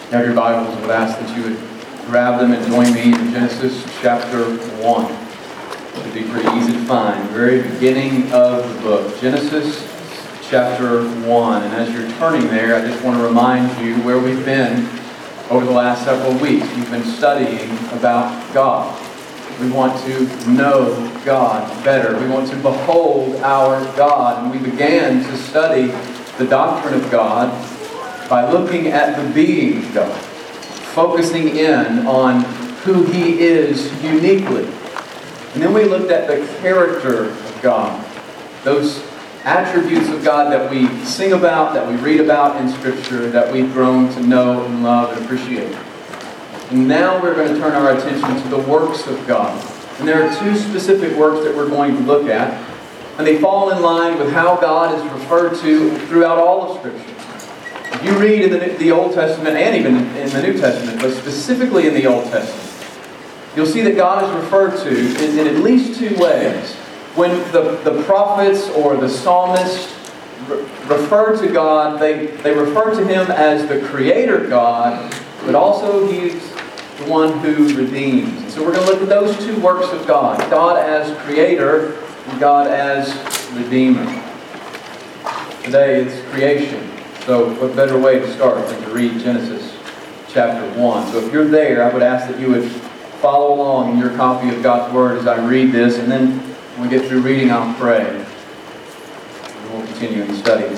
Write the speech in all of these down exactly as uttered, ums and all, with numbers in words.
Have your Bibles, I would ask that you would grab them and join me in Genesis chapter one. It would be pretty easy to find. The very beginning of the book. Genesis chapter one. And as you're turning there, I just want to remind you where we've been over the last several weeks. We've been studying about God. We want to know God better. We want to behold our God. And we began to study the doctrine of God by looking at the being of God, focusing in on who He is uniquely. And then we looked at the character of God, those attributes of God that we sing about, that we read about in Scripture, that we've grown to know and love and appreciate. And now we're going to turn our attention to the works of God. And there are two specific works that we're going to look at, and they fall in line with how God is referred to throughout all of Scripture. If you read in the, the Old Testament and even in the New Testament, but specifically in the Old Testament, you'll see that God is referred to in, in at least two ways. When the, the prophets or the psalmists re- refer to God, they, they refer to Him as the Creator God, but also He's the one who redeems. And so we're going to look at those two works of God. God as Creator and God as Redeemer. Today it's creation. So what better way to start than to read Genesis chapter one. So if you're there, I would ask that you would follow along in your copy of God's Word as I read this. And then when we get through reading, I'll pray. And we'll continue in study.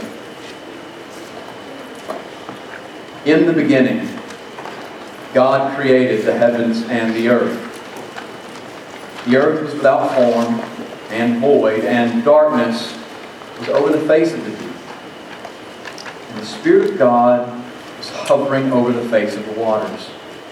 In the beginning, God created the heavens and the earth. The earth was without form and void, and darkness was over the face of the deep. And the Spirit of God was hovering over the face of the waters.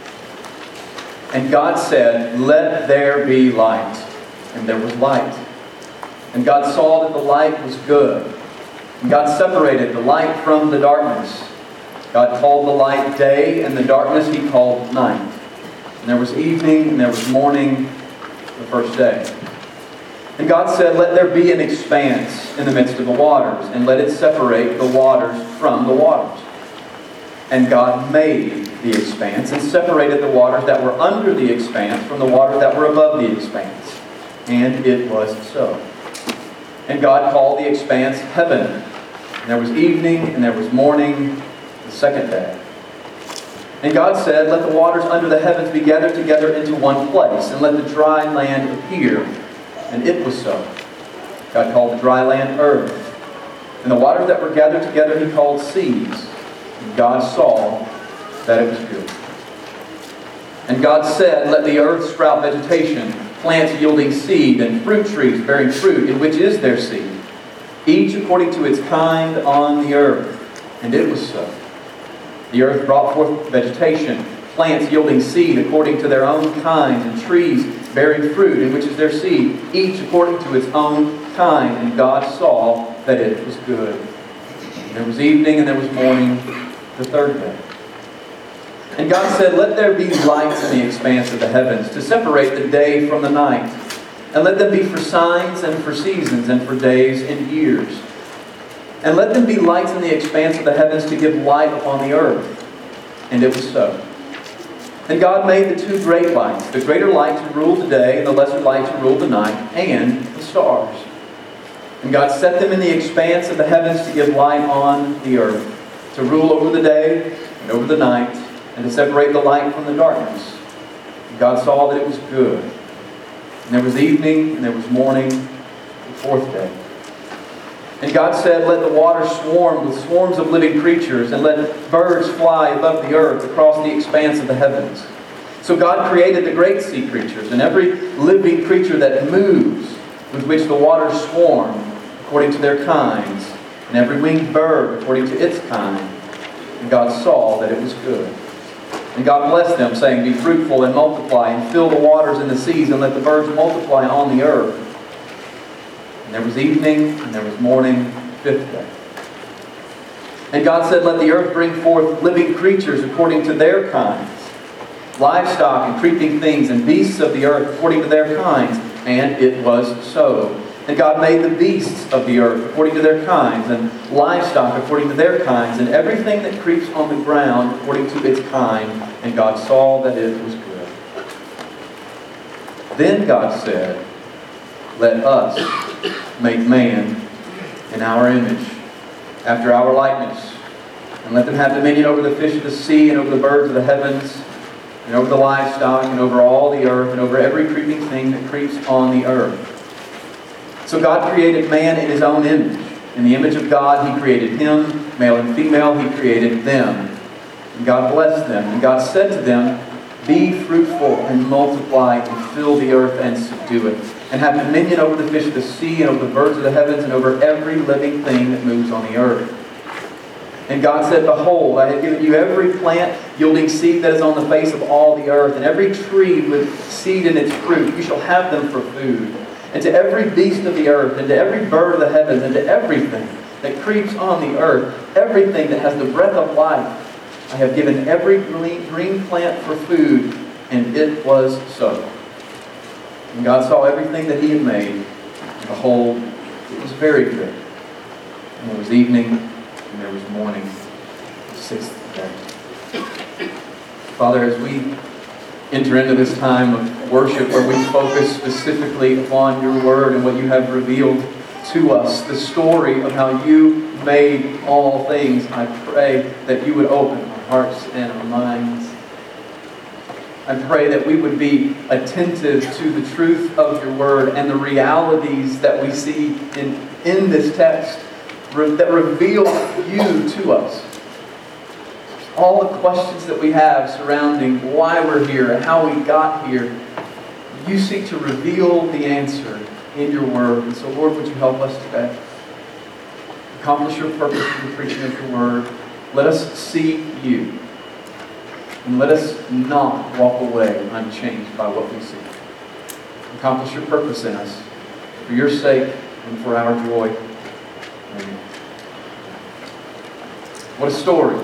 And God said, "Let there be light." And there was light. And God saw that the light was good. And God separated the light from the darkness. God called the light day, and the darkness He called night. And there was evening, and there was morning, the first day. And God said, "Let there be an expanse in the midst of the waters, and let it separate the waters from the waters." And God made the expanse, and separated the waters that were under the expanse from the waters that were above the expanse. And it was so. And God called the expanse heaven. And there was evening, and there was morning, the second day. And God said, "Let the waters under the heavens be gathered together into one place, and let the dry land appear." And it was so. God called the dry land earth. And the waters that were gathered together He called seas. And God saw that it was good. And God said, "Let the earth sprout vegetation, plants yielding seed, and fruit trees bearing fruit, in which is their seed, each according to its kind on the earth." And it was so. The earth brought forth vegetation, plants yielding seed according to their own kinds, and trees bearing fruit, in which is their seed, each according to its own kind. And God saw that it was good. And there was evening, and there was morning, the third day. And God said, "Let there be lights in the expanse of the heavens, to separate the day from the night. And let them be for signs, and for seasons, and for days and years. And let them be lights in the expanse of the heavens to give light upon the earth." And it was so. And God made the two great lights, the greater light to rule the day, and the lesser light to rule the night, and the stars. And God set them in the expanse of the heavens to give light on the earth, to rule over the day and over the night, and to separate the light from the darkness. And God saw that it was good. And there was evening, and there was morning, the fourth day. And God said, "Let the waters swarm with swarms of living creatures, and let birds fly above the earth across the expanse of the heavens." So God created the great sea creatures, and every living creature that moves, with which the waters swarm, according to their kinds, and every winged bird according to its kind. And God saw that it was good. And God blessed them, saying, "Be fruitful and multiply, and fill the waters and the seas, and let the birds multiply on the earth." And there was evening, and there was morning, fifth day. And God said, "Let the earth bring forth living creatures according to their kinds, livestock and creeping things, and beasts of the earth according to their kinds." And it was so. And God made the beasts of the earth according to their kinds, and livestock according to their kinds, and everything that creeps on the ground according to its kind. And God saw that it was good. Then God said, "Let us make man in our image, after our likeness, and let them have dominion over the fish of the sea, and over the birds of the heavens, and over the livestock, and over all the earth, and over every creeping thing that creeps on the earth." So God created man in His own image. In the image of God He created him, male and female He created them. And God blessed them. And God said to them, "Be fruitful and multiply, and fill the earth and subdue it, and have dominion over the fish of the sea, and over the birds of the heavens, and over every living thing that moves on the earth." And God said, "Behold, I have given you every plant yielding seed that is on the face of all the earth, and every tree with seed in its fruit. You shall have them for food. And to every beast of the earth, and to every bird of the heavens, and to everything that creeps on the earth, everything that has the breath of life, I have given every green plant for food." And it was so. And God saw everything that He had made, and behold, it was very good. And there was evening, and there was morning, the sixth day. Father, as we enter into this time of worship where we focus specifically upon Your Word and what You have revealed to us, the story of how You made all things, I pray that You would open our hearts and our minds. I pray that we would be attentive to the truth of Your Word and the realities that we see in, in this text that reveal You to us. All the questions that we have surrounding why we're here and how we got here, You seek to reveal the answer in Your Word. And so, Lord, would You help us today? Accomplish Your purpose through the preaching of Your Word. Let us see You. And let us not walk away unchanged by what we see. Accomplish Your purpose in us for Your sake and for our joy. Amen. What a story.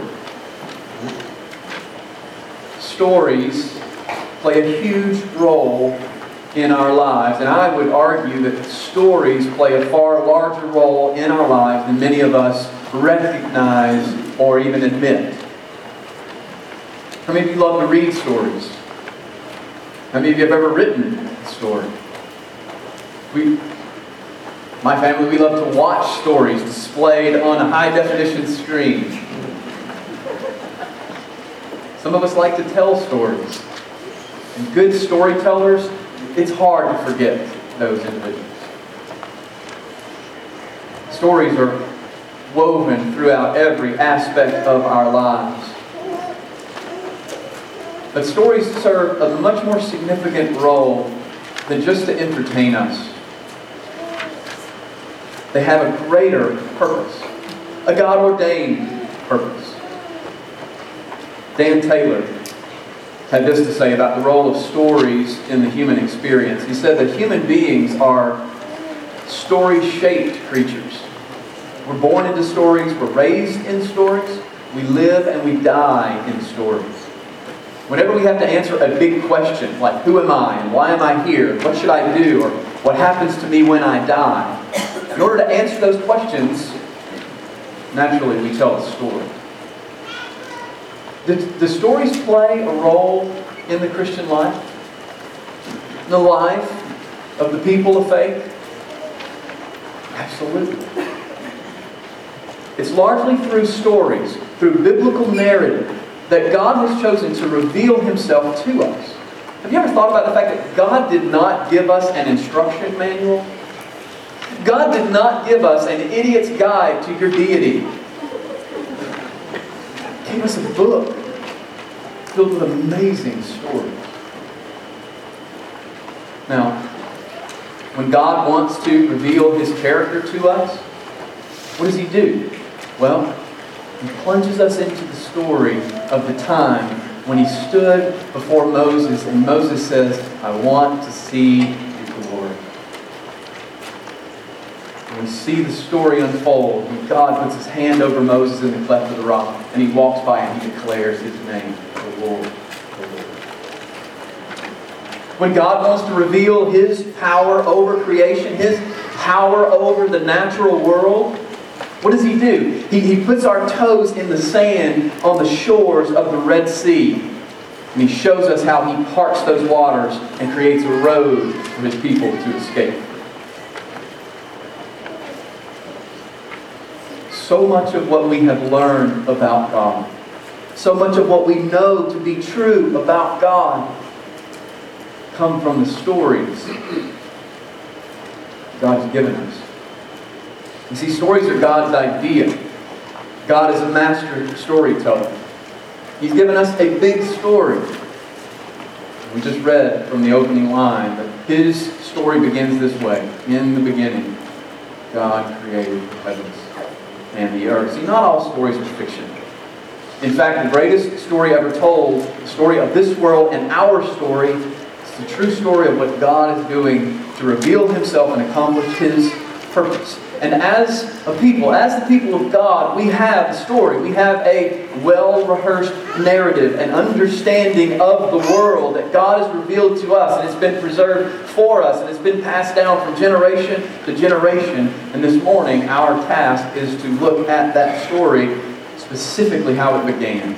Stories play a huge role in our lives, and I would argue that stories play a far larger role in our lives than many of us recognize or even admit. How many of you love to read stories? How many of you have ever written a story? We, my family, we love to watch stories displayed on a high-definition screen. Some of us like to tell stories. And good storytellers, it's hard to forget those individuals. Stories are woven throughout every aspect of our lives. But stories serve a much more significant role than just to entertain us. They have a greater purpose, a God-ordained purpose. Dan Taylor had this to say about the role of stories in the human experience. He said that human beings are story-shaped creatures. We're born into stories, we're raised in stories, we live and we die in stories. Whenever we have to answer a big question, like who am I and why am I here, what should I do, or what happens to me when I die, in order to answer those questions, naturally we tell a story. Do, do stories play a role in the Christian life? In the life of the people of faith? Absolutely. It's largely through stories, through biblical narrative, that God has chosen to reveal Himself to us. Have you ever thought about the fact that God did not give us an instruction manual? God did not give us an idiot's guide to your deity. He gave us a book filled with amazing stories. Now, when God wants to reveal His character to us, what does He do? Well, He plunges us into the story of the time when He stood before Moses, and Moses says, I want to see Your glory. And we see the story unfold when God puts His hand over Moses in the cleft of the rock, and He walks by and He declares His name, the Lord, the Lord. When God wants to reveal His power over creation, His power over the natural world, what does He do? He, he puts our toes in the sand on the shores of the Red Sea. And He shows us how He parts those waters and creates a road for His people to escape. So much of what we have learned about God, so much of what we know to be true about God, come from the stories God has given us. You see, stories are God's idea. God is a master storyteller. He's given us a big story. We just read from the opening line that His story begins this way. In the beginning, God created the heavens and the earth. See, not all stories are fiction. In fact, the greatest story ever told, the story of this world and our story, is the true story of what God is doing to reveal Himself and accomplish His purpose. And as a people, as the people of God, we have a story. We have a well-rehearsed narrative, an understanding of the world that God has revealed to us, and it's been preserved for us, and it's been passed down from generation to generation. And this morning, our task is to look at that story, specifically how it began.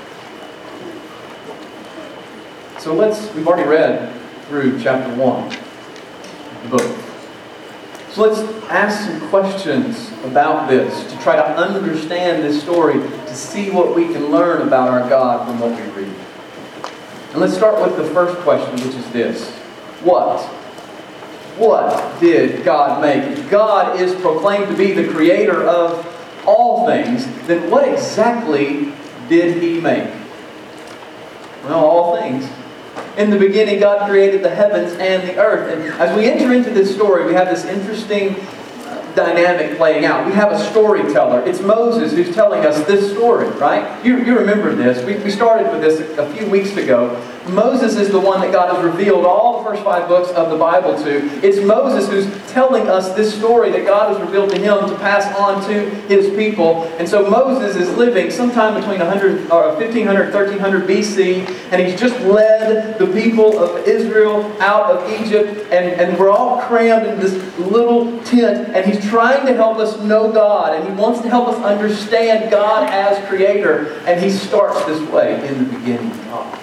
So let's, we've already read through chapter one of the book. So let's ask some questions about this to try to understand this story, to see what we can learn about our God from what we read. And let's start with the first question, which is this. What? What did God make? If God is proclaimed to be the creator of all things, then what exactly did He make? Well, all things. In the beginning, God created the heavens and the earth. And as we enter into this story, we have this interesting dynamic playing out. We have a storyteller. It's Moses who's telling us this story, right? You, you remember this. We, we started with this a few weeks ago. Moses is the one that God has revealed all the first five books of the Bible to. It's Moses who's telling us this story that God has revealed to him to pass on to His people. And so Moses is living sometime between one hundred, or fifteen hundred, thirteen hundred B C, and he's just led the people of Israel out of Egypt, and, and we're all crammed in this little tent, and he's trying to help us know God, and he wants to help us understand God as creator, and he starts this way, in the beginning, God.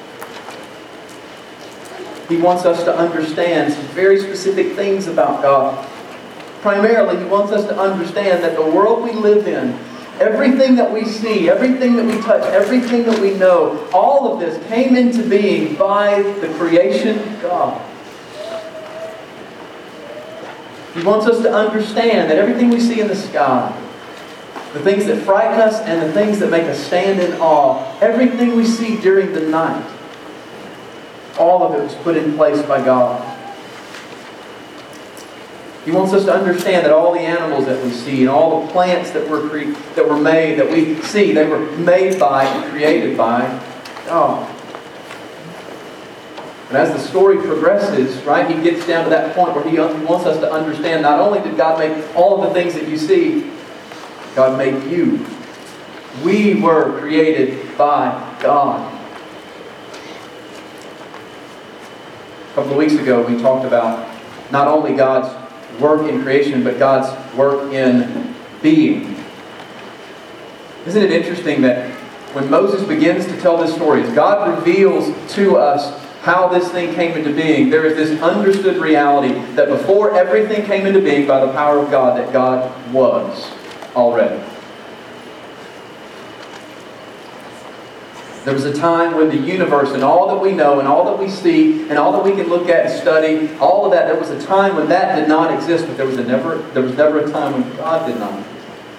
He wants us to understand some very specific things about God. Primarily, He wants us to understand that the world we live in, everything that we see, everything that we touch, everything that we know, all of this came into being by the creation of God. He wants us to understand that everything we see in the sky, the things that frighten us and the things that make us stand in awe, everything we see during the night, all of it was put in place by God. He wants us to understand that all the animals that we see and all the plants that were cre- that were made, that we see, they were made by and created by God. And as the story progresses, right, He gets down to that point where He wants us to understand not only did God make all of the things that you see, God made you. We were created by God. A couple of weeks ago, we talked about not only God's work in creation, but God's work in being. Isn't it interesting that when Moses begins to tell this story, as God reveals to us how this thing came into being, there is this understood reality that before everything came into being by the power of God, that God was already. There was a time when the universe and all that we know and all that we see and all that we can look at and study, all of that, there was a time when that did not exist, but there was, a never, there was never a time when God did not exist.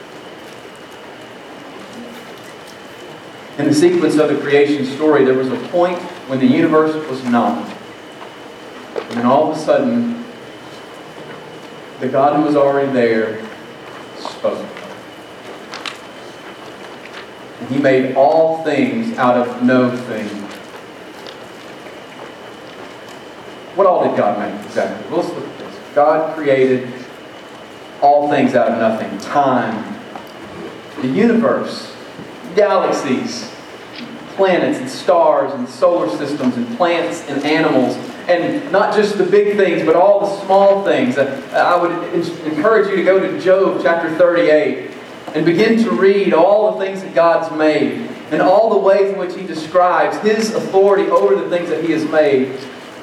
In the sequence of the creation story, there was a point when the universe was not. And then all of a sudden, the God who was already there spoke. And He made all things out of no thing. What all did God make exactly? Well, let's look at this. God created all things out of nothing. Time, the universe, galaxies, planets and stars and solar systems and plants and animals and not just the big things, but all the small things. I would encourage you to go to Job chapter thirty-eight and begin to read all the things that God's made and all the ways in which He describes His authority over the things that He has made.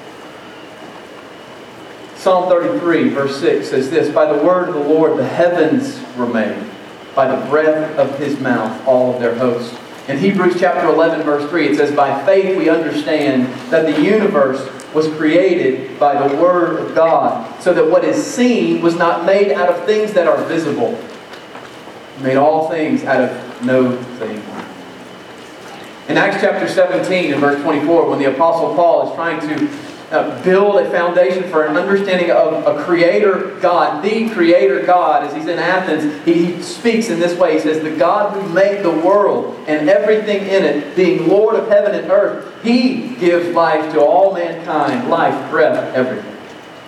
Psalm thirty-three, verse six says this, "By the word of the Lord the heavens were made, by the breath of His mouth all of their hosts." In Hebrews chapter eleven, verse three, it says, "By faith we understand that the universe was created by the word of God, so that what is seen was not made out of things that are visible. He made all things out of no thing." In Acts chapter seventeen, in verse twenty-four, when the Apostle Paul is trying to Uh, build a foundation for an understanding of a creator God, the creator God. As he's in Athens, he, he speaks in this way. He says, "The God who made the world and everything in it, being Lord of heaven and earth, He gives life to all mankind, life, breath, everything."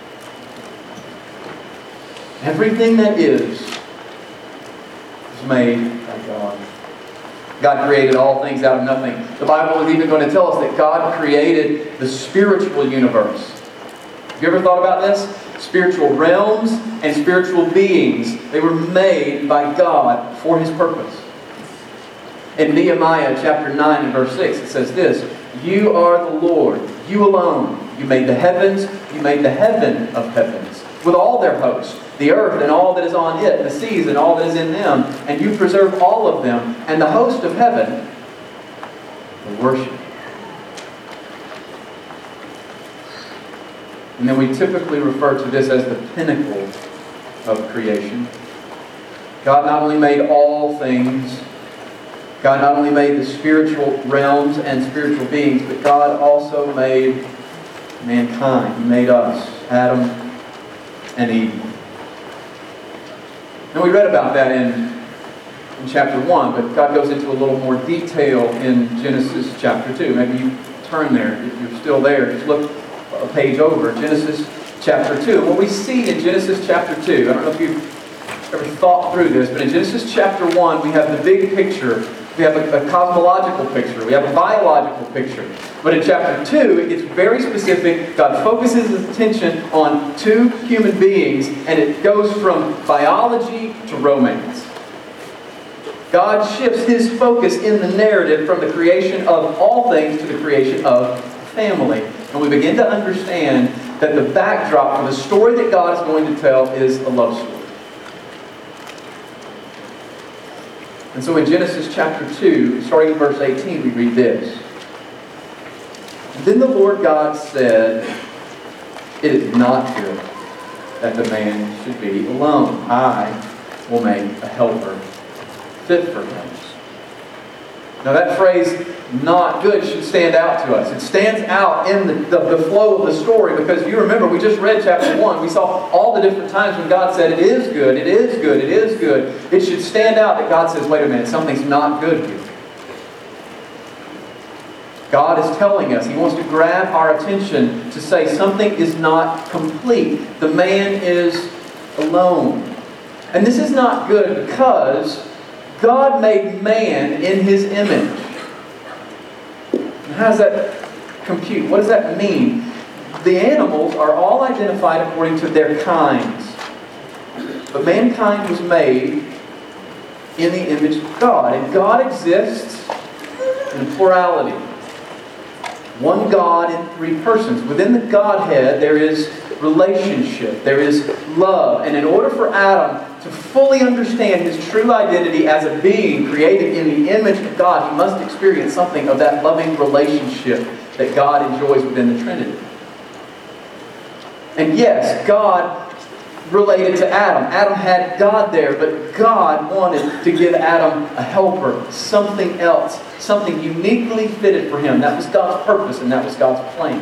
Everything that is, is made by God. God created all things out of nothing. The Bible is even going to tell us that God created the spiritual universe. Have you ever thought about this? Spiritual realms and spiritual beings. They were made by God for His purpose. In Nehemiah chapter nine and verse six, it says this, "You are the Lord, you alone. You made the heavens, you made the heaven of heavens, with all their hosts, the earth and all that is on it, the seas and all that is in them, and you preserve all of them, and the host of heaven will worship." And then we typically refer to this as the pinnacle of creation. God not only made all things, God not only made the spiritual realms and spiritual beings, but God also made mankind. He made us, Adam and Eve. And we read about that in, in chapter one, but God goes into a little more detail in Genesis chapter two. Maybe you turn there. If you're still there, just look a page over. Genesis chapter two. And what we see in Genesis chapter two, I don't know if you've ever thought through this, but in Genesis chapter one, we have the big picture. We have a, a cosmological picture. We have a biological picture. But in chapter two, it gets very specific. God focuses His attention on two human beings, and it goes from biology to romance. God shifts His focus in the narrative from the creation of all things to the creation of family. And we begin to understand that the backdrop for the story that God is going to tell is a love story. And so in Genesis chapter two, starting in verse eighteen, we read this. "Then the Lord God said, 'It is not good that the man should be alone. I will make a helper fit for him.'" Now that phrase, "not good," should stand out to us. It stands out in the, the, the flow of the story because if you remember, we just read chapter one. We saw all the different times when God said, "It is good, it is good, it is good." It should stand out that God says, "Wait a minute, something's not good here." God is telling us, He wants to grab our attention to say something is not complete. The man is alone. And this is not good because God made man in His image. How does that compute? What does that mean? The animals are all identified according to their kinds. But mankind was made in the image of God. And God exists in plurality. One God in three persons. Within the Godhead, there is relationship. There is love. And in order for Adam to fully understand his true identity as a being created in the image of God, he must experience something of that loving relationship that God enjoys within the Trinity. And yes, God related to Adam. Adam had God there, but God wanted to give Adam a helper, something else, something uniquely fitted for him. That was God's purpose, and that was God's plan.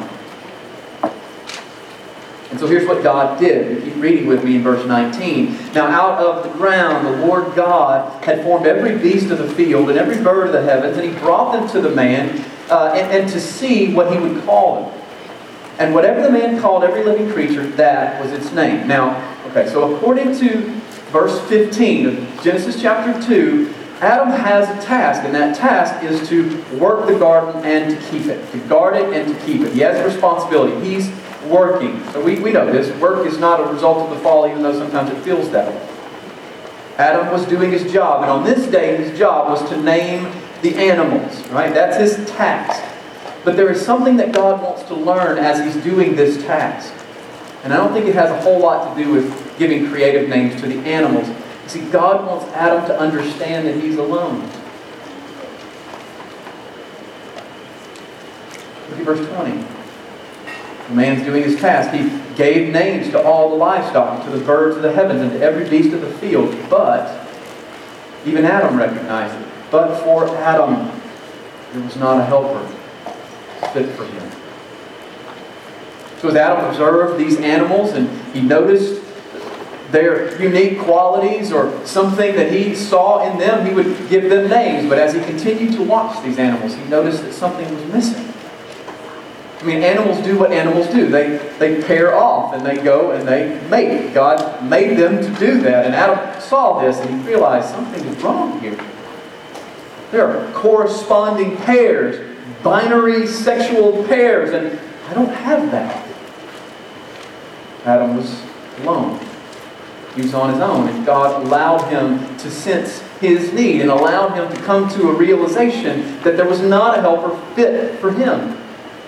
And so here's what God did. Keep reading with me in verse nineteen. "Now out of the ground the Lord God had formed every beast of the field and every bird of the heavens, and He brought them to the man uh, and, and to see what he would call them. And whatever the man called every living creature, that was its name." Now, okay, so according to verse fifteen of Genesis chapter two, Adam has a task, and that task is to work the garden and to keep it. To guard it and to keep it. He has a responsibility. He's working. So we, we know this. Work is not a result of the fall, even though sometimes it feels that way. Adam was doing his job, and on this day his job was to name the animals, right? That's his task. But there is something that God wants to learn as he's doing this task. And I don't think it has a whole lot to do with giving creative names to the animals. You see, God wants Adam to understand that he's alone. Look at verse twenty. The man's doing his task. He gave names to all the livestock, and to the birds of the heavens, and to every beast of the field. But, even Adam recognized it. But for Adam, there was not a helper fit for him. So as Adam observed these animals, and he noticed their unique qualities or something that he saw in them, he would give them names. But as he continued to watch these animals, he noticed that something was missing. I mean, animals do what animals do. They, they pair off and they go and they mate. God made them to do that. And Adam saw this and he realized something is wrong here. There are corresponding pairs, binary sexual pairs, and I don't have that. Adam was alone. He was on his own, and God allowed him to sense his need and allowed him to come to a realization that there was not a helper fit for him.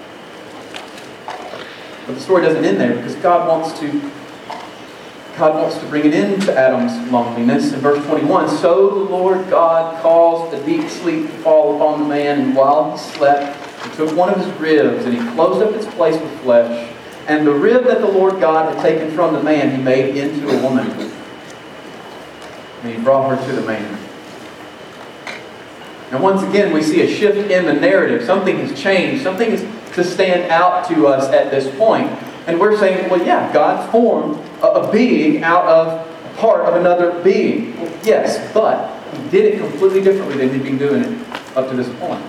But the story doesn't end there, because God wants to God wants to bring an end to Adam's loneliness. In verse twenty-one, so the Lord God caused a deep sleep to fall upon the man, and while he slept, he took one of his ribs, and he closed up its place with flesh. And the rib that the Lord God had taken from the man, he made into a woman. And he brought her to the man. Now once again, we see a shift in the narrative. Something has changed. Something is to stand out to us at this point. And we're saying, well, yeah, God formed a, a being out of a part of another being. Well, yes, but he did it completely differently than he'd been doing it up to this point.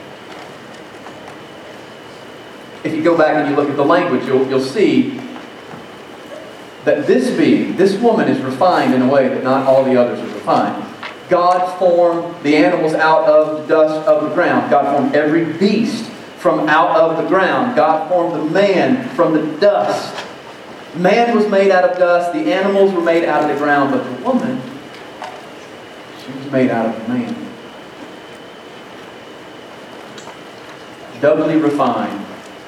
If you go back and you look at the language, you'll, you'll see that this being, this woman, is refined in a way that not all the others are refined. God formed the animals out of the dust of the ground. God formed every beast from out of the ground. God formed the man from the dust. Man was made out of dust. The animals were made out of the ground. But the woman, she was made out of the man. Doubly refined.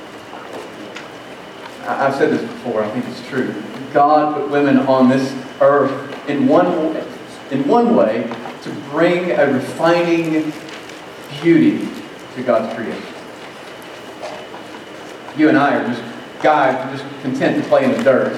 I've said this before. I think it's true. God put women on this earth in one, in one way to bring a refining beauty to God's creation. You and I are just guys who are just content to play in the dirt.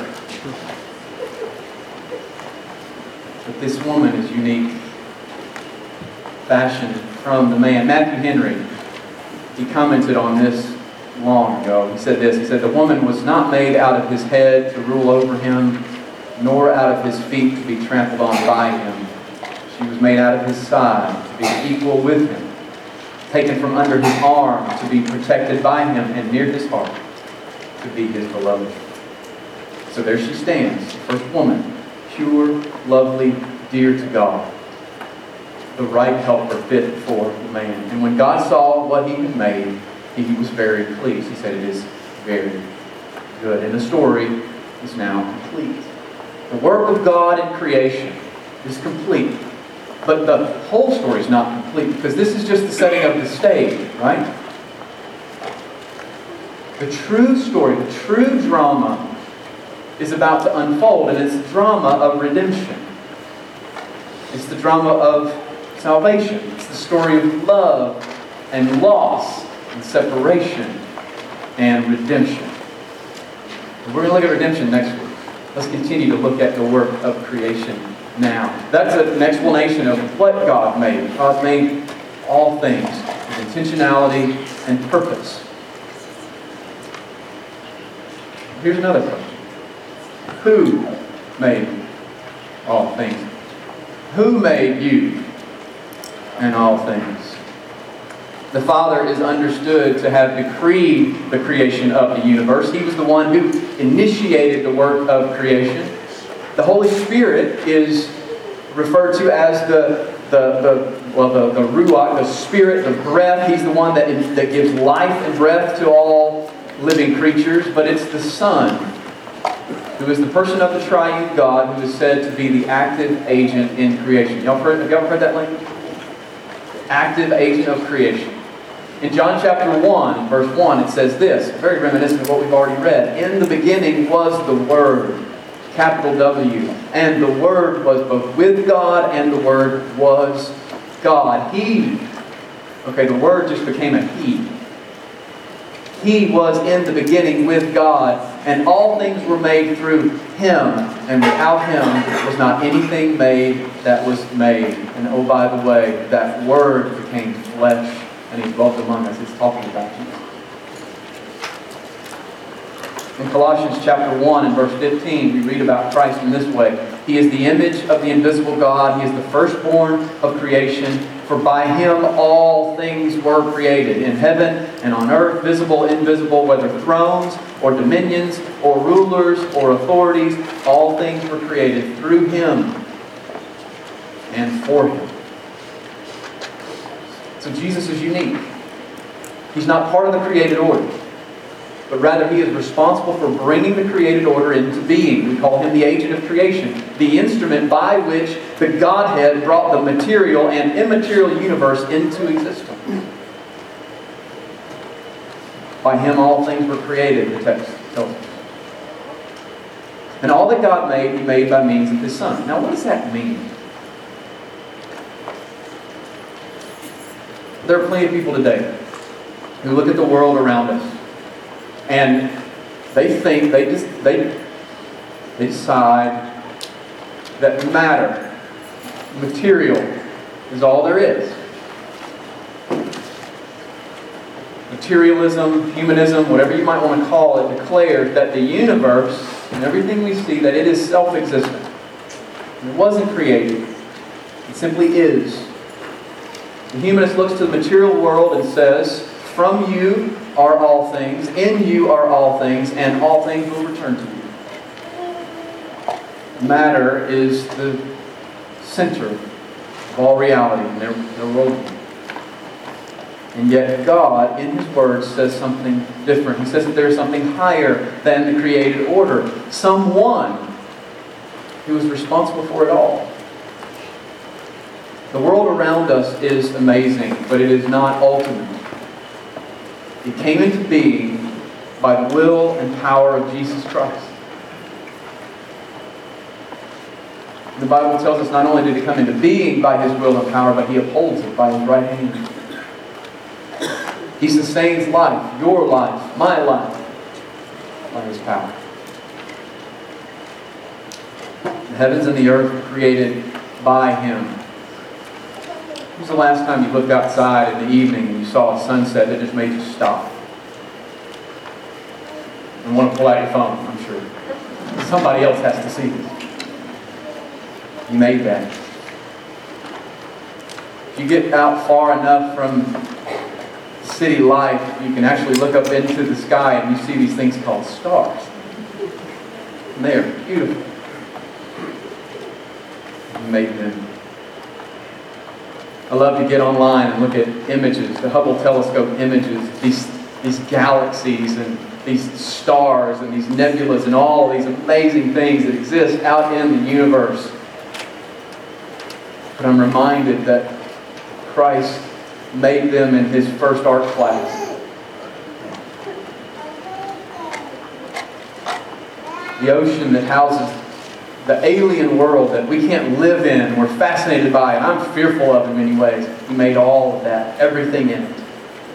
But this woman is unique, fashioned from the man. Matthew Henry, he commented on this long ago. He said this, he said, the woman was not made out of his head to rule over him, nor out of his feet to be trampled on by him. She was made out of his side to be equal with him, taken from under his arm to be protected by him, and near his heart to be his beloved. So there she stands, the first woman, pure, lovely, dear to God, the right helper fit for the man. And when God saw what he had made, he was very pleased. He said, it is very good. And the story is now complete. The work of God in creation is complete. But the whole story is not complete, because this is just the setting of the stage, right? The true story, the true drama is about to unfold, and it's the drama of redemption. It's the drama of salvation. It's the story of love and loss and separation and redemption. We're going to look at redemption next week. Let's continue to look at the work of creation now. That's an explanation of what God made. God made all things with intentionality and purpose. Here's another question. Who made all things? Who made you and all things? The Father is understood to have decreed the creation of the universe. He was the one who initiated the work of creation. The Holy Spirit is referred to as the, the, the well, the, the Ruach, the Spirit, the breath. He's the one that, that gives life and breath to all living creatures, but it's the Son, who is the person of the triune God, who is said to be the active agent in creation. Y'all heard, have you ever heard that language? Active agent of creation. In John chapter one, verse one, it says this, very reminiscent of what we've already read. In the beginning was the Word, capital W, and the Word was both with God, and the Word was God. He, okay, the Word just became a He. He was in the beginning with God, and all things were made through Him, and without Him was not anything made that was made. And oh, by the way, that Word became flesh, and He dwelt among us. It's talking about Jesus. In Colossians chapter one and verse fifteen, we read about Christ in this way. He is the image of the invisible God. He is the firstborn of creation. For by Him all things were created, in heaven and on earth, visible, invisible, whether thrones or dominions or rulers or authorities. All things were created through Him and for Him. So Jesus is unique. He's not part of the created order, but rather He is responsible for bringing the created order into being. We call Him the agent of creation, the instrument by which the Godhead brought the material and immaterial universe into existence. By Him all things were created, the text tells us. And all that God made, He made by means of His Son. Now what does that mean? There are plenty of people today who look at the world around us, and they think, they just they, they decide that matter, material, is all there is. Materialism, humanism, whatever you might want to call it, declares that the universe and everything we see, that it is self-existent. It wasn't created. It simply is. The humanist looks to the material world and says, from you are all things, in you are all things, and all things will return to you. Matter is the center of all reality in their, their worldview. And yet God, in His Word, says something different. He says that there is something higher than the created order. Someone who is responsible for it all. The world around us is amazing, but it is not ultimate. It came into being by the will and power of Jesus Christ. The Bible tells us not only did it come into being by His will and power, but He upholds it by His right hand. He sustains life, your life, my life, by His power. The heavens and the earth were created by Him. When was the last time you looked outside in the evening and you saw a sunset that just made you stop and want to pull out your phone, I'm sure. Somebody else has to see this. You made that. If you get out far enough from city life, you can actually look up into the sky and you see these things called stars. And they are beautiful. You made them. I love to get online and look at images, the Hubble telescope images, these, these galaxies and these stars and these nebulas and all these amazing things that exist out in the universe. But I'm reminded that Christ made them in His first art class. The ocean that houses the alien world that we can't live in, we're fascinated by, and I'm fearful of in many ways. He made all of that, everything in it.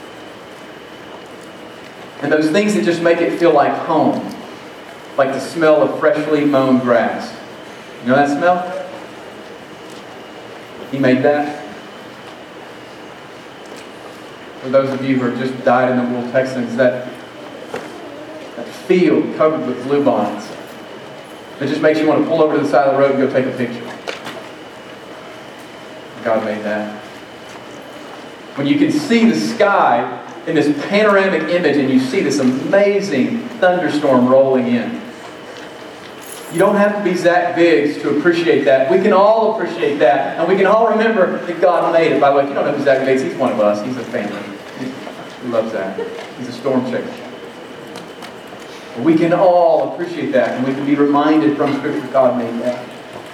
And those things that just make it feel like home, like the smell of freshly mown grass. You know that smell? He made that. For those of you who are just dyed in the wool Texans, that, that field covered with bluebonns, it just makes you want to pull over to the side of the road and go take a picture. God made that. When you can see the sky in this panoramic image and you see this amazing thunderstorm rolling in. You don't have to be Zach Biggs to appreciate that. We can all appreciate that. And we can all remember that God made it. By the way, if you don't know who Zach Biggs is, he's one of us. He's a family. We love Zach. He's a storm chaser. We can all appreciate that, and we can be reminded from Scripture God made that.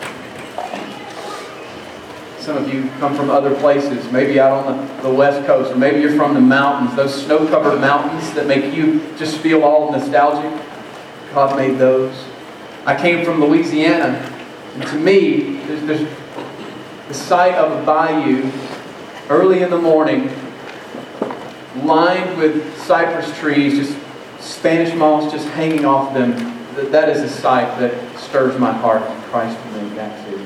Some of you come from other places, maybe out on the, the west coast, or maybe you're from the mountains, those snow-covered mountains that make you just feel all nostalgic. God made those. I came from Louisiana, and to me, there's, there's the sight of a bayou early in the morning, lined with cypress trees, just Spanish moss just hanging off them. That is a sight that stirs my heart when Christ will make that city.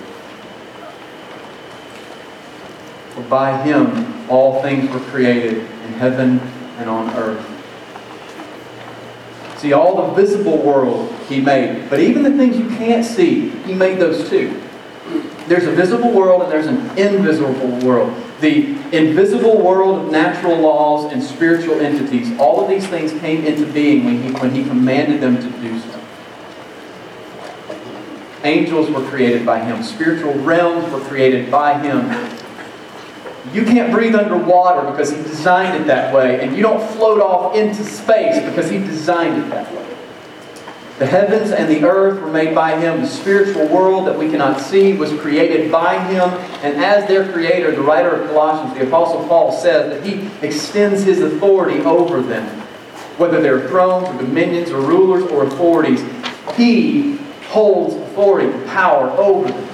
For by Him all things were created in heaven and on earth. See, all the visible world He made. But even the things you can't see, He made those too. There's a visible world and there's an invisible world. The invisible world of natural laws and spiritual entities, all of these things came into being when He, when he commanded them to do so. Angels were created by Him. Spiritual realms were created by Him. You can't breathe underwater because He designed it that way. And you don't float off into space because He designed it that way. The heavens and the earth were made by Him. The spiritual world that we cannot see was created by Him. And as their Creator, the writer of Colossians, the Apostle Paul, says that He extends His authority over them. Whether they're thrones or dominions or rulers or authorities, He holds authority and power over them.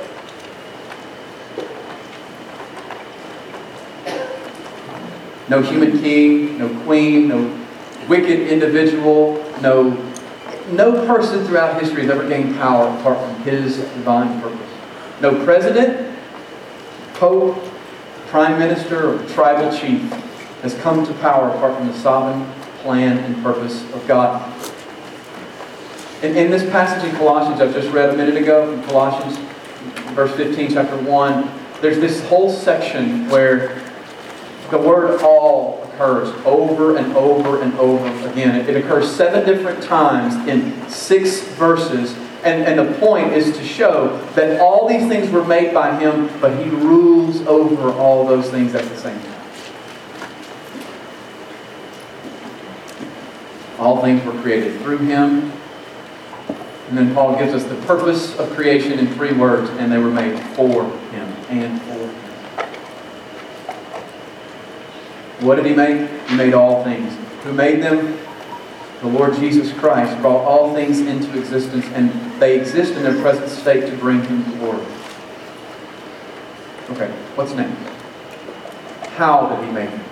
No human king, no queen, no wicked individual, no, no person throughout history has ever gained power apart from His divine purpose. No president, pope, prime minister, or tribal chief has come to power apart from the sovereign plan and purpose of God. In, in this passage in Colossians I've just read a minute ago, from Colossians, verse fifteen, chapter one, there's this whole section where the word all occurs over and over and over again. It, it occurs seven different times in six verses. And, and the point is to show that all these things were made by Him, but He rules over all those things at the same time. All things were created through Him. And then Paul gives us the purpose of creation in three words, and they were made for Him and for Him. What did He make? He made all things. Who made them? The Lord Jesus Christ brought all things into existence, and they exist in their present state to bring Him glory. Okay, what's next? How did He make them?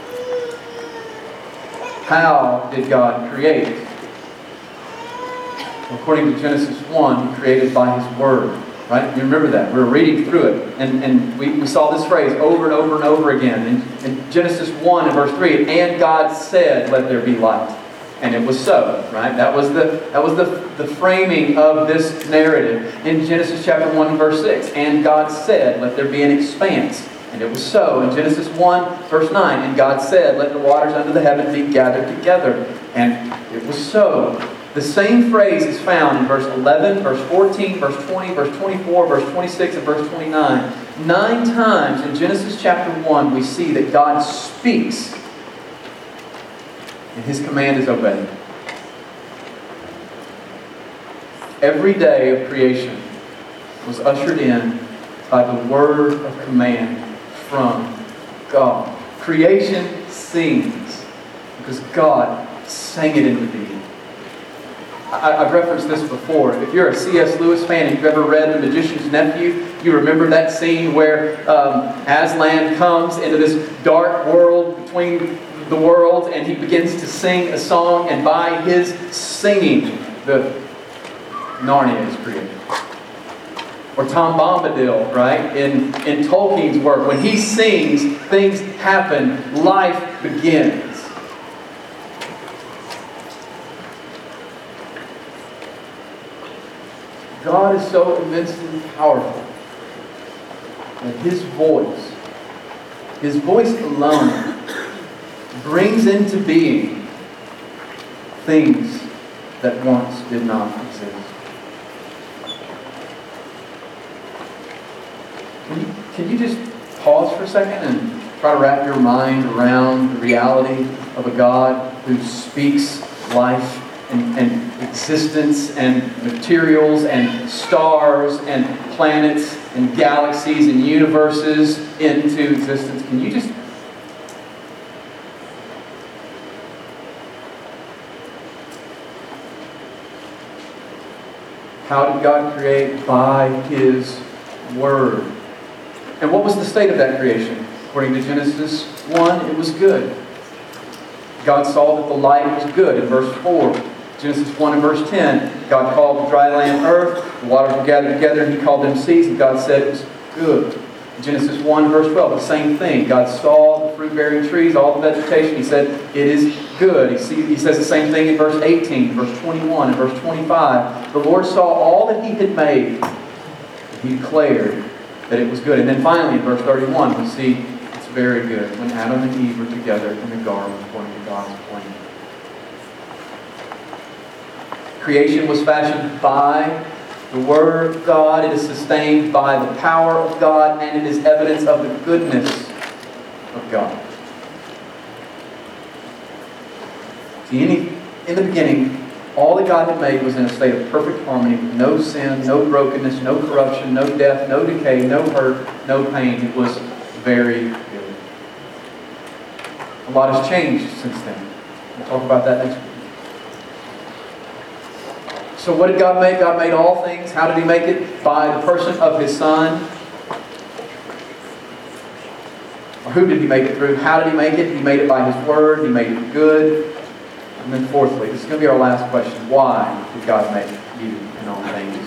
How did God create? According to Genesis one, He created by His Word. Right? You remember that. We were reading through it. And, and we, we saw this phrase over and over and over again. In, in Genesis one and verse three, and God said, let there be light. And it was so. Right? That was the that was the, the framing of this narrative. In Genesis chapter one and verse six, and God said, let there be an expanse. And it was so. In Genesis one, verse nine, and God said, let the waters under the heaven be gathered together. And it was so. The same phrase is found in verse eleven, verse fourteen, verse twenty, verse twenty-four, verse twenty-six, and verse twenty-nine. Nine times in Genesis chapter one we see that God speaks and His command is obeyed. Every day of creation was ushered in by the word of command from God. Creation sings because God sang it into being. I've referenced this before. If you're a C S Lewis fan and you've ever read The Magician's Nephew, you remember that scene where um, Aslan comes into this dark world between the worlds and he begins to sing a song, and by his singing, the Narnia is created. Or Tom Bombadil, right? In, in Tolkien's work, when he sings, things happen, life begins. God is so immensely powerful that His voice, His voice alone, brings into being things that once did not exist. Can you, can you just pause for a second and try to wrap your mind around the reality of a God who speaks life and, and existence and materials and stars and planets and galaxies and universes into existence. Can you just... How did God create? By His Word. And what was the state of that creation? According to Genesis one, it was good. God saw that the light was good in verse four. Genesis one and verse ten, God called the dry land earth, the waters were gathered together, and He called them seas, and God said it was good. Genesis one verse twelve, the same thing. God saw the fruit-bearing trees, all the vegetation. He said, it is good. He, see, he says the same thing in verse eighteen, verse twenty-one, and verse twenty-five. The Lord saw all that He had made, and He declared that it was good. And then finally in verse thirty-one, we see it's very good when Adam and Eve were together in the garden according to God's plan. Creation was fashioned by the Word of God. It is sustained by the power of God, and it is evidence of the goodness of God. See, in, in the beginning, all that God had made was in a state of perfect harmony, with no sin, no brokenness, no corruption, no death, no decay, no hurt, no pain. It was very good. A lot has changed since then. We'll talk about that next week. So what did God make? God made all things. How did He make it? By the person of His Son. Or who did He make it through? How did He make it? He made it by His Word. He made it good. And then fourthly, this is going to be our last question. Why did God make you and all things?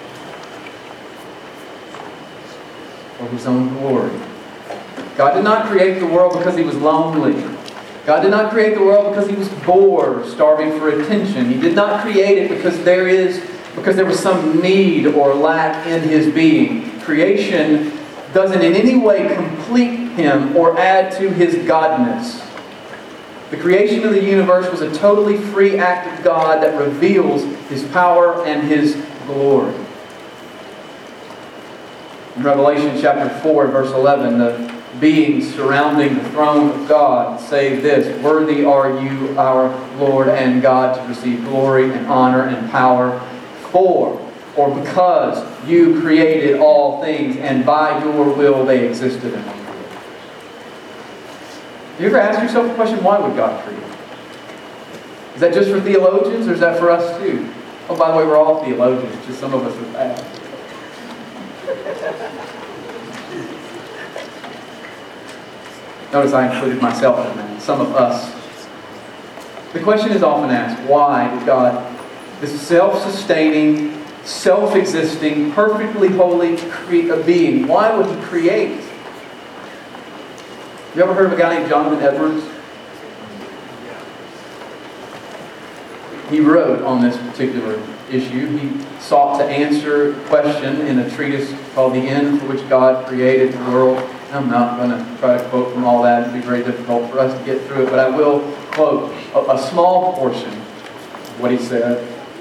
For His own glory. God did not create the world because He was lonely. God did not create the world because He was bored, starving for attention. He did not create it because there is, because there was some need or lack in His being. Creation doesn't in any way complete Him or add to His godness. The creation of the universe was a totally free act of God that reveals His power and His glory. In Revelation chapter four, verse eleven, the beings surrounding the throne of God say this: worthy are you, our Lord and God, to receive glory and honor and power, for or because you created all things, and by your will they existed and were created. Have you ever asked yourself the question, why would God create? Is that just for theologians, or is that for us too? Oh, by the way, we're all theologians, just some of us are bad. Notice I included myself in that, some of us. The question is often asked, why did God, this self-sustaining, self-existing, perfectly holy cre- being, why would He create? You ever heard of a guy named Jonathan Edwards? He wrote on this particular issue. He sought to answer a question in a treatise called The End for Which God Created the World. I'm not going to try to quote from all that. It would be very difficult for us to get through it, but I will quote a, a small portion of what he said.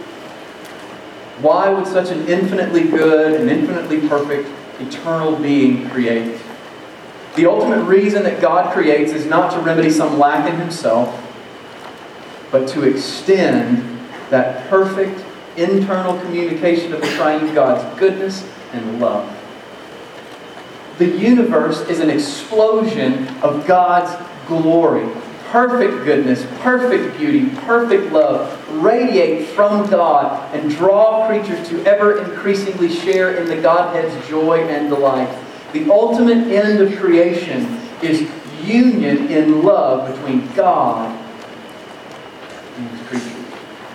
Why would such an infinitely good and infinitely perfect eternal being create? The ultimate reason that God creates is not to remedy some lack in Himself, but to extend that perfect internal communication of the triune God's goodness and love. The universe is an explosion of God's glory. Perfect goodness, perfect beauty, perfect love radiate from God and draw creatures to ever increasingly share in the Godhead's joy and delight. The ultimate end of creation is union in love between God and His creatures.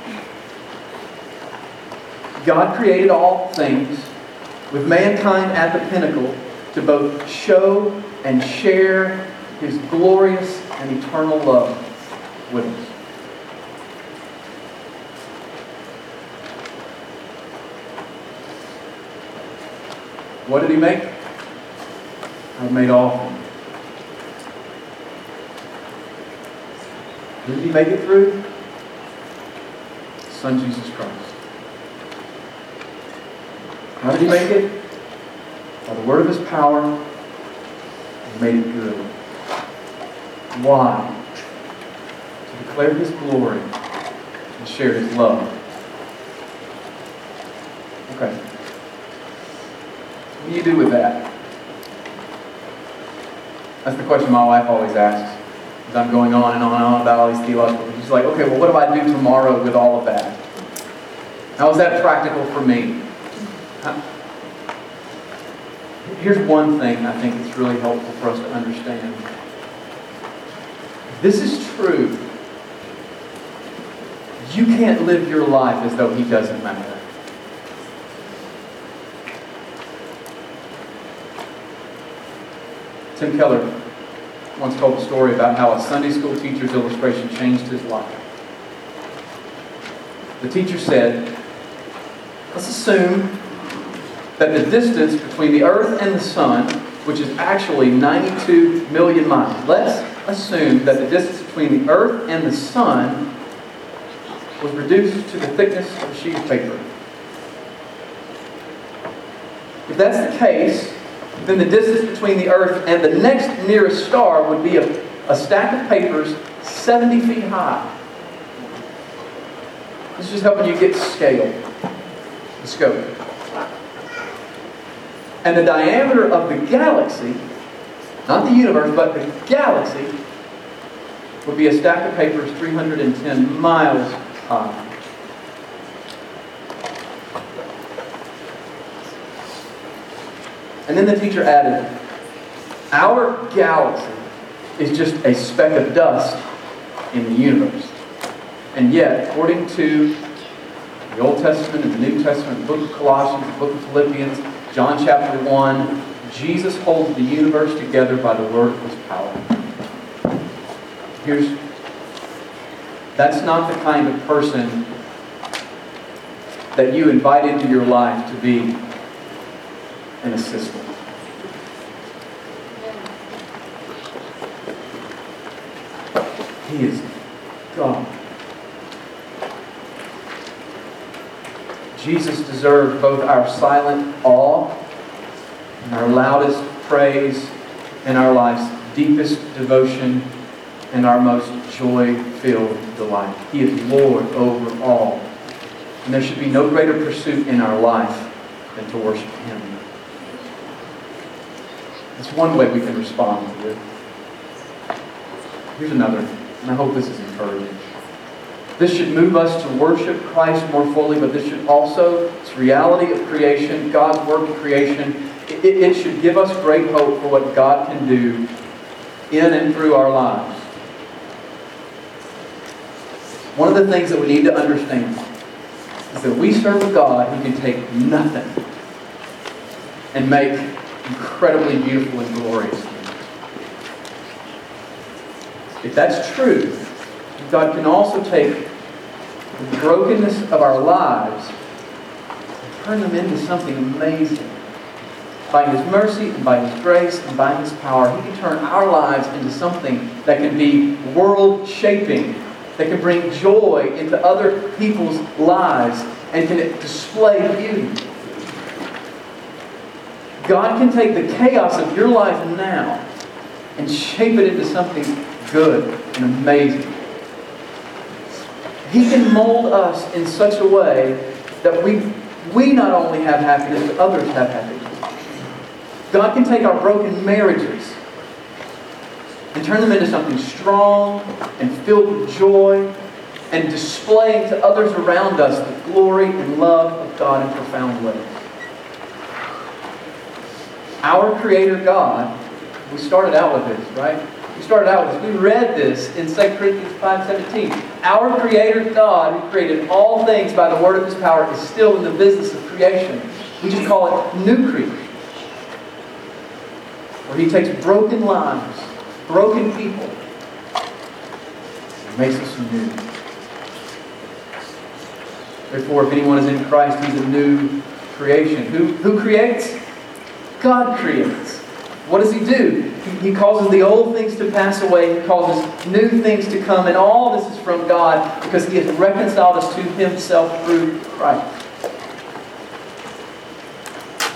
God created all things with mankind at the pinnacle to both show and share His glorious and eternal love with us. What did He make? God made all things. Who did He make it through? His Son Jesus Christ. How did He make it? By the word of His power, He made it good. Why? To declare His glory and share His love. Okay. What do you do with that? That's the question my wife always asks. As I'm going on and on and on about all these theological things. She's like, okay, well, what do I do tomorrow with all of that? How is that practical for me? Here's one thing I think it's really helpful for us to understand. This is true. You can't live your life as though He doesn't matter. Tim Keller once told a story about how a Sunday school teacher's illustration changed his life. The teacher said, let's assume that the distance between the earth and the sun, which is actually ninety-two million miles, let's assume that the distance between the earth and the sun was reduced to the thickness of a sheet of paper. If that's the case, then the distance between the earth and the next nearest star would be a, a stack of papers seventy feet high. This is just helping you get scale, the scope. And the diameter of the galaxy, not the universe, but the galaxy, would be a stack of papers three hundred ten miles high. And then the teacher added, our galaxy is just a speck of dust in the universe. And yet, according to the Old Testament and the New Testament, the book of Colossians, the book of Philippians, John chapter one, Jesus holds the universe together by the word of His power. Here's, that's not the kind of person that you invite into your life to be an assistant. He is God. Jesus deserved both our silent awe and our loudest praise and our life's deepest devotion and our most joy-filled delight. He is Lord over all. And there should be no greater pursuit in our life than to worship Him. That's one way we can respond to it. Here's another, and I hope this is encouraging. This should move us to worship Christ more fully, but this should also, it's reality of creation, God's work of creation. It, it should give us great hope for what God can do in and through our lives. One of the things that we need to understand is that we serve a God who can take nothing and make incredibly beautiful and glorious things. If that's true, God can also take the brokenness of our lives and turn them into something amazing. By His mercy and by His grace and by His power, He can turn our lives into something that can be world-shaping, that can bring joy into other people's lives and can display beauty. God can take the chaos of your life now and shape it into something good and amazing. He can mold us in such a way that we, we not only have happiness, but others have happiness. God can take our broken marriages and turn them into something strong and filled with joy and displaying to others around us the glory and love of God in profound ways. Our Creator God, we started out with this, right? We started out with this. We read this in Second Corinthians five seventeen. Our Creator God, who created all things by the word of His power, is still in the business of creation. We just call it new creation. Where He takes broken lives, broken people, and makes us new. Therefore, if anyone is in Christ, he's a new creation. Who, who creates? God creates. What does He do? He, he causes the old things to pass away. He causes new things to come. And all this is from God because He has reconciled us to Himself through Christ.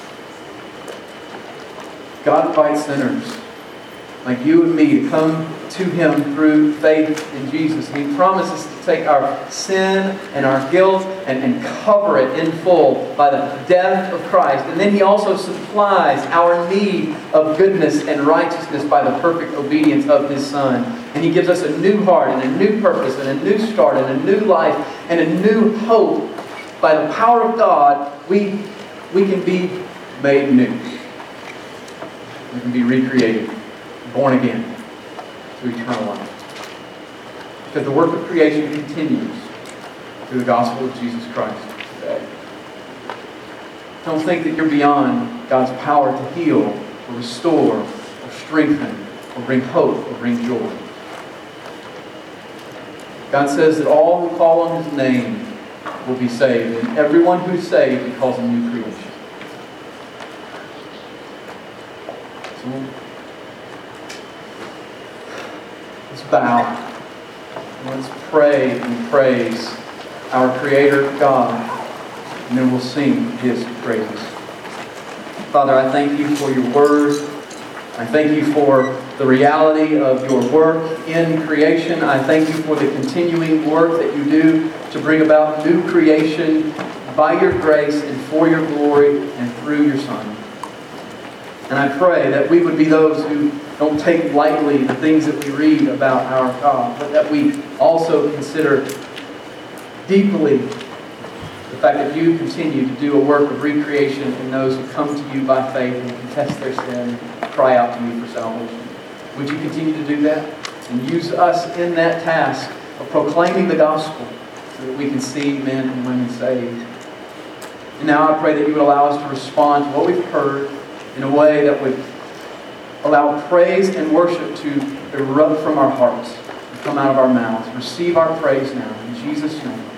God invites sinners like you and me to come to Him through faith in Jesus. And He promises to take our sin and our guilt and, and cover it in full by the death of Christ. And then He also supplies our need of goodness and righteousness by the perfect obedience of His Son. And He gives us a new heart and a new purpose and a new start and a new life and a new hope. By the power of God, we, we can be made new. We can be recreated, born again to eternal life. Because the work of creation continues through the gospel of Jesus Christ today. Don't think that you're beyond God's power to heal or restore or strengthen or bring hope or bring joy. God says that all who call on His name will be saved. And everyone who's saved, He calls a new creation. So, let's bow. Let's pray and praise our Creator God. And then we'll sing His praises. Father, I thank You for Your Word. I thank You for the reality of Your work in creation. I thank You for the continuing work that You do to bring about new creation by Your grace and for Your glory and through Your Son. And I pray that we would be those who don't take lightly the things that we read about our God, but that we also consider deeply the fact that You continue to do a work of recreation in those who come to You by faith and confess their sin and cry out to You for salvation. Would You continue to do that and use us in that task of proclaiming the gospel so that we can see men and women saved. And now I pray that You would allow us to respond to what we've heard in a way that would allow praise and worship to erupt from our hearts and come out of our mouths. Receive our praise now in Jesus' name.